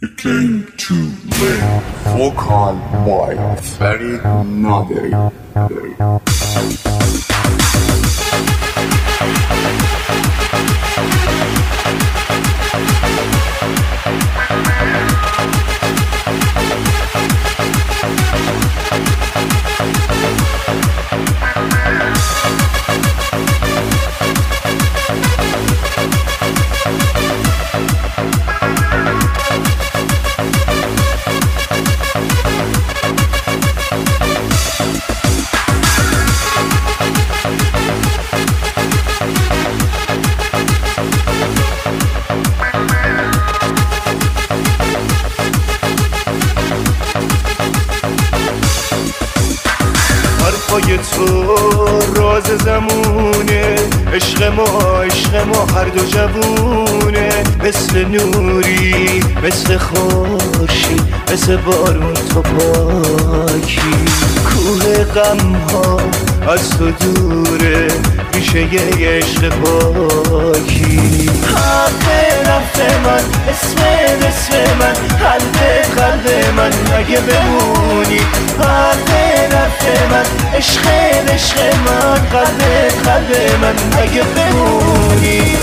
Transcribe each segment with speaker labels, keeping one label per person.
Speaker 1: It came to live. Vocal by Farid Naderi.
Speaker 2: حرفای تو راز زمونه، عشق ما هر دو جوونه، مثل نوری مثل خورشید، مثل بارون تو پاکی. کوه غم ها از تو دوره، ریشه ی عشق پاکی. حق رفت من، اسم من، قلب من اگه بمونی. حق رفت من، عشق من، قلب من اگه بمونی.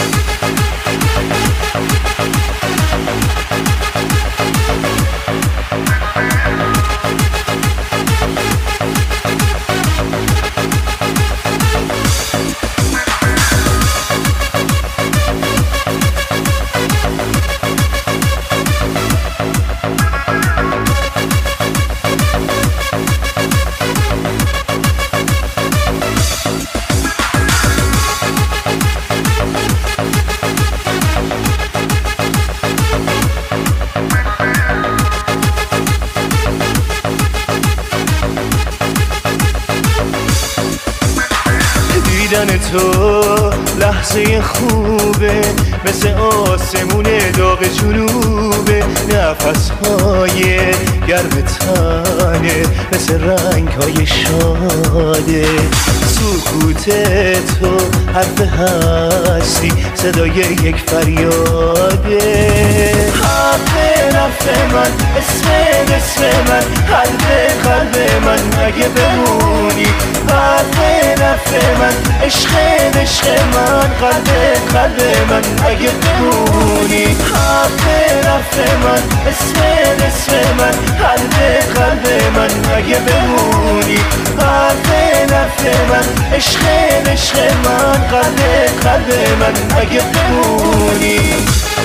Speaker 2: دیدن تو لحظه خوبه، مثل آسمون داغ جنوبه. نفسهای گرم تنه، مثل رنگهای شاده. سکوت تو حرف هستی، صدای یک فریاده. حق رفت من، اسم من، قلب من اگه بمونی. حق رفت من، عشق من، قلب من اگه بمونی. حق رفت من، اسم من، قلب من اگه بمونی. حق رفت من، عشق من، قلب من اگه بمونی.